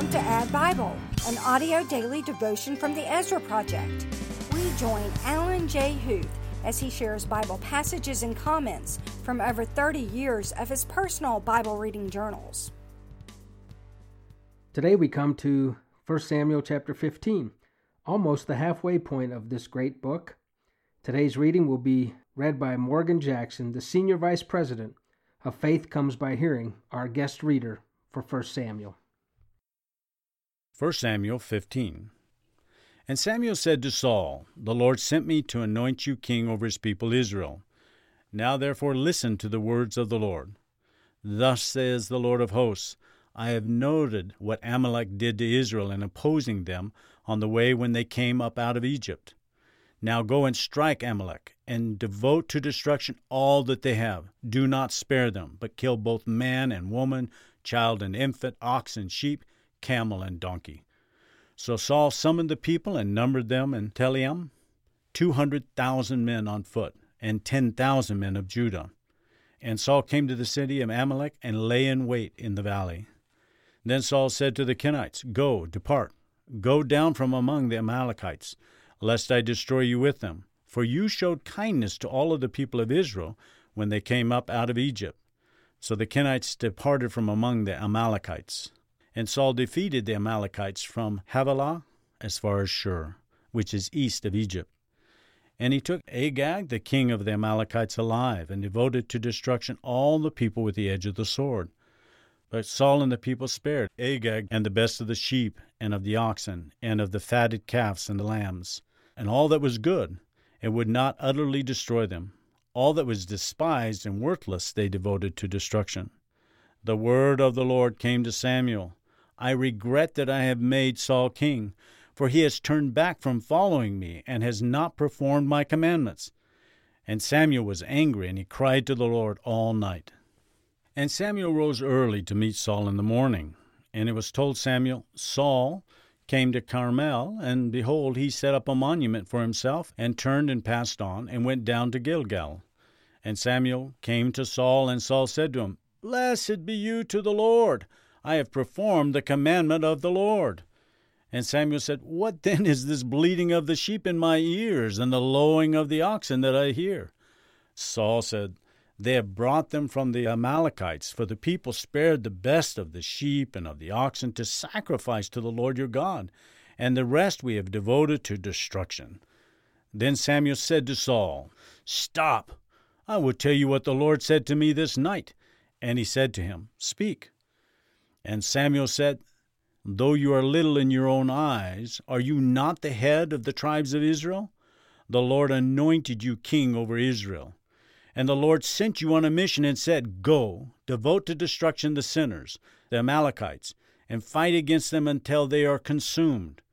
Welcome to Add Bible, an audio daily devotion from the Ezra Project. We join Alan J. Huth as he shares Bible passages and comments from over 30 years of his personal Bible reading journals. Today we come to 1 Samuel chapter 15, almost the halfway point of this great book. Today's reading will be read by Morgan Jackson, the Senior Vice President of Faith Comes by Hearing, our guest reader for 1 Samuel. 1 Samuel 15. And Samuel said to Saul, The Lord sent me to anoint you king over his people Israel. Now therefore listen to the words of the Lord. Thus says the Lord of hosts, I have noted what Amalek did to Israel in opposing them on the way when they came up out of Egypt. Now go and strike Amalek, and devote to destruction all that they have. Do not spare them, but kill both man and woman, child and infant, ox and sheep, camel and donkey. So Saul summoned the people and numbered them in Telaim, 200,000 men on foot, and 10,000 men of Judah. And Saul came to the city of Amalek and lay in wait in the valley. Then Saul said to the Kenites, Go, depart, go down from among the Amalekites, lest I destroy you with them. For you showed kindness to all of the people of Israel when they came up out of Egypt. So the Kenites departed from among the Amalekites. And Saul defeated the Amalekites from Havilah as far as Shur, which is east of Egypt. And he took Agag, the king of the Amalekites, alive, and devoted to destruction all the people with the edge of the sword. But Saul and the people spared Agag and the best of the sheep, and of the oxen, and of the fatted calves and the lambs, and all that was good, and would not utterly destroy them. All that was despised and worthless they devoted to destruction. The word of the Lord came to Samuel. I regret that I have made Saul king, for he has turned back from following me, and has not performed my commandments. And Samuel was angry, and he cried to the Lord all night. And Samuel rose early to meet Saul in the morning. And it was told Samuel, Saul came to Carmel, and behold, he set up a monument for himself, and turned and passed on, and went down to Gilgal. And Samuel came to Saul, and Saul said to him, Blessed be you to the Lord. I have performed the commandment of the Lord. And Samuel said, What then is this bleating of the sheep in my ears, and the lowing of the oxen that I hear? Saul said, They have brought them from the Amalekites, for the people spared the best of the sheep and of the oxen to sacrifice to the Lord your God, and the rest we have devoted to destruction. Then Samuel said to Saul, Stop, I will tell you what the Lord said to me this night. And he said to him, Speak. And Samuel said, Though you are little in your own eyes, are you not the head of the tribes of Israel? The Lord anointed you king over Israel. And the Lord sent you on a mission and said, Go, devote to destruction the sinners, the Amalekites, and fight against them until they are consumed.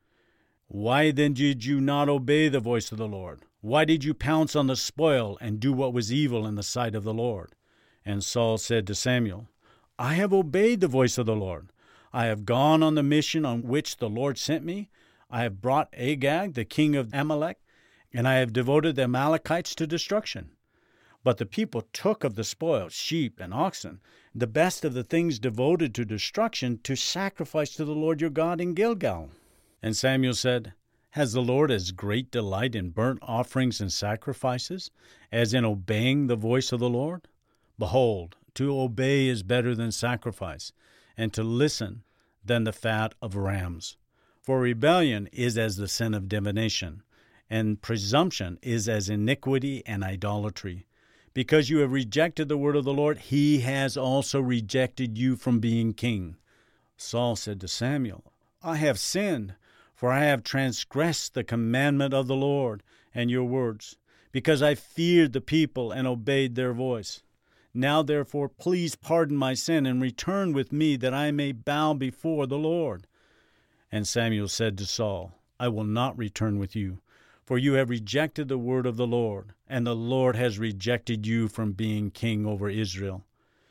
Why then did you not obey the voice of the Lord? Why did you pounce on the spoil and do what was evil in the sight of the Lord? And Saul said to Samuel, I have obeyed the voice of the Lord. I have gone on the mission on which the Lord sent me. I have brought Agag, the king of Amalek, and I have devoted the Amalekites to destruction. But the people took of the spoil, sheep and oxen, the best of the things devoted to destruction, to sacrifice to the Lord your God in Gilgal. And Samuel said, Has the Lord as great delight in burnt offerings and sacrifices, as in obeying the voice of the Lord? Behold, to obey is better than sacrifice, and to listen than the fat of rams. For rebellion is as the sin of divination, and presumption is as iniquity and idolatry. Because you have rejected the word of the Lord, he has also rejected you from being king. Saul said to Samuel, I have sinned, for I have transgressed the commandment of the Lord and your words, because I feared the people and obeyed their voice. Now therefore please pardon my sin and return with me, that I may bow before the Lord. And Samuel said to Saul, I will not return with you, for you have rejected the word of the Lord, and the Lord has rejected you from being king over Israel.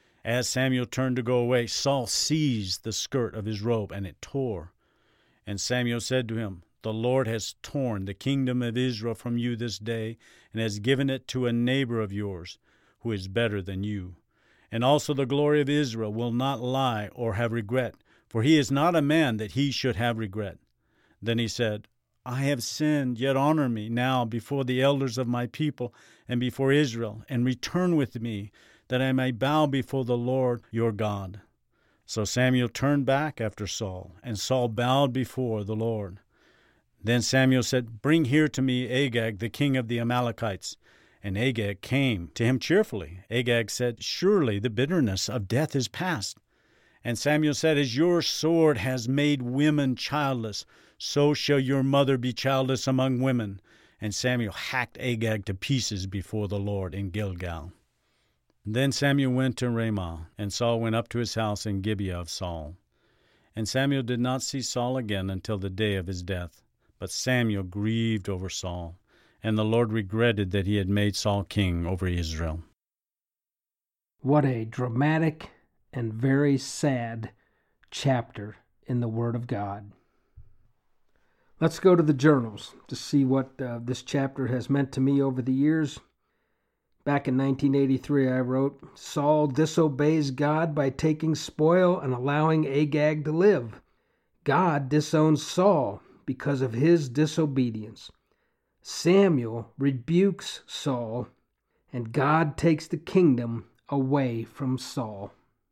As Samuel turned to go away, Saul seized the skirt of his robe, and it tore. And Samuel said to him, The Lord has torn the kingdom of Israel from you this day, and has given it to a neighbor of yours, who is better than you. And also the glory of Israel will not lie or have regret, for he is not a man that he should have regret. Then he said, I have sinned, yet honor me now before the elders of my people and before Israel, and return with me, that I may bow before the Lord your God. So Samuel turned back after Saul, and Saul bowed before the Lord. Then Samuel said, Bring here to me Agag, the king of the Amalekites. And Agag came to him cheerfully. Agag said, Surely the bitterness of death is past. And Samuel said, As your sword has made women childless, so shall your mother be childless among women. And Samuel hacked Agag to pieces before the Lord in Gilgal. Then Samuel went to Ramah, and Saul went up to his house in Gibeah of Saul. And Samuel did not see Saul again until the day of his death. But Samuel grieved over Saul, and the Lord regretted that he had made Saul king over Israel. What a dramatic and very sad chapter in the Word of God. Let's go to the journals to see what this chapter has meant to me over the years. Back in 1983, I wrote, Saul disobeys God by taking spoil and allowing Agag to live. God disowns Saul because of his disobedience. Samuel rebukes Saul, and God takes the kingdom away from Saul.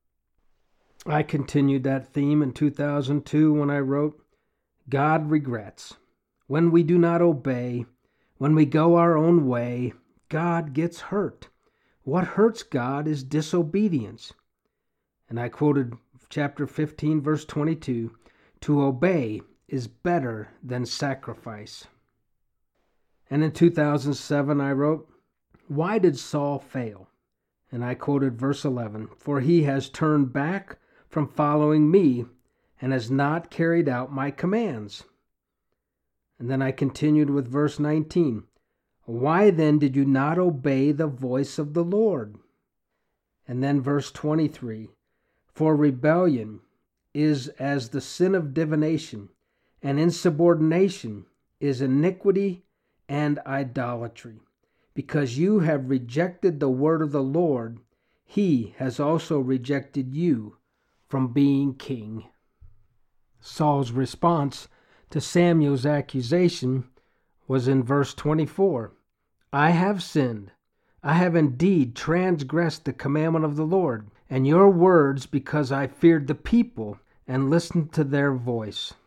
I continued that theme in 2002 when I wrote, God regrets. When we do not obey, when we go our own way, God gets hurt. What hurts God is disobedience. And I quoted chapter 15, verse 22, To obey is better than sacrifice. And in 2007 I wrote, Why did Saul fail? And I quoted verse 11, For he has turned back from following me and has not carried out my commands. And then I continued with verse 19, Why then did you not obey the voice of the Lord? And then verse 23, For rebellion is as the sin of divination, and insubordination is iniquity and idolatry. Because you have rejected the word of the Lord, he has also rejected you from being king. Saul's response to Samuel's accusation was in verse 24. I have sinned. I have indeed transgressed the commandment of the Lord, and your words, because I feared the people and listened to their voice.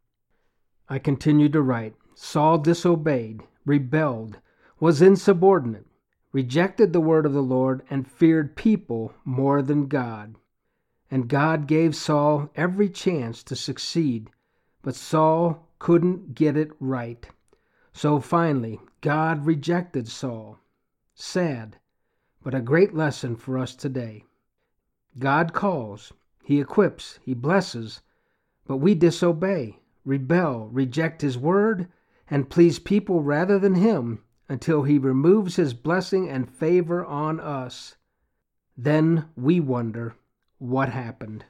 I continued to write, Saul disobeyed, rebelled, was insubordinate, rejected the word of the Lord, and feared people more than God. And God gave Saul every chance to succeed, but Saul couldn't get it right. So finally, God rejected Saul. Sad, but a great lesson for us today. God calls, He equips, He blesses, but we disobey, rebel, reject His word, and please people rather than Him until He removes His blessing and favor on us. Then we wonder what happened.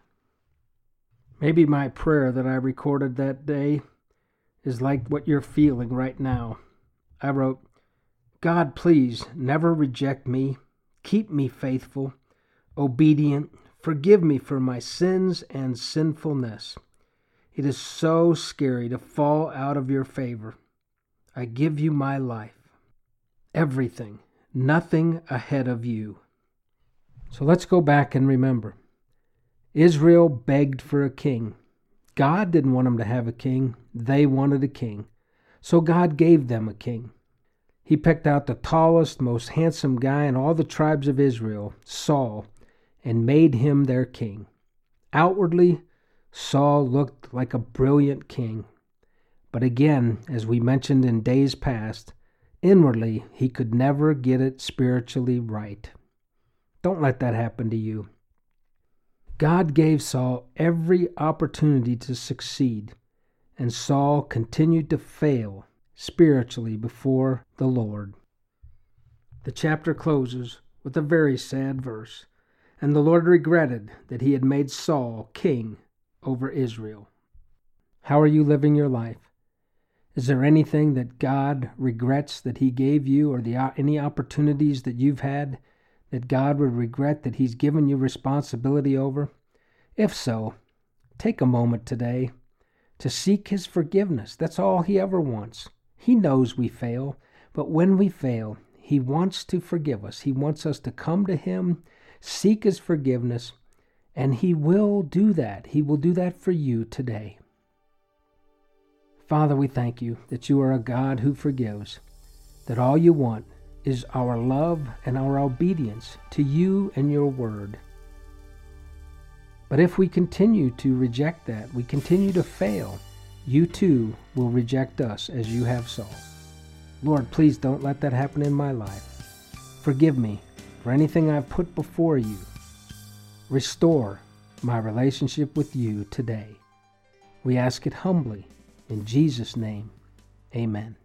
Maybe my prayer that I recorded that day is like what you're feeling right now. I wrote, God, please never reject me. Keep me faithful, obedient. Forgive me for my sins and sinfulness. It is so scary to fall out of your favor. I give you my life. Everything, nothing ahead of you. So let's go back and remember. Israel begged for a king. God didn't want them to have a king. They wanted a king. So God gave them a king. He picked out the tallest, most handsome guy in all the tribes of Israel, Saul, and made him their king. Outwardly, Saul looked like a brilliant king. But again, as we mentioned in days past, inwardly he could never get it spiritually right. Don't let that happen to you. God gave Saul every opportunity to succeed, and Saul continued to fail spiritually before the Lord. The chapter closes with a very sad verse. And the Lord regretted that he had made Saul king over Israel. How are you living your life? Is there anything that God regrets that He gave you, or any opportunities that you've had that God would regret that He's given you responsibility over? If so, take a moment today to seek His forgiveness. That's all He ever wants. He knows we fail, but when we fail, He wants to forgive us. He wants us to come to Him, seek His forgiveness, and He will do that. He will do that for you today. Father, we thank You that You are a God who forgives, that all You want is our love and our obedience to You and Your word. But if we continue to reject that, we continue to fail, You too will reject us as You have Saul. Lord, please don't let that happen in my life. Forgive me for anything I've put before You. Restore my relationship with You today. We ask it humbly. In Jesus' name, amen.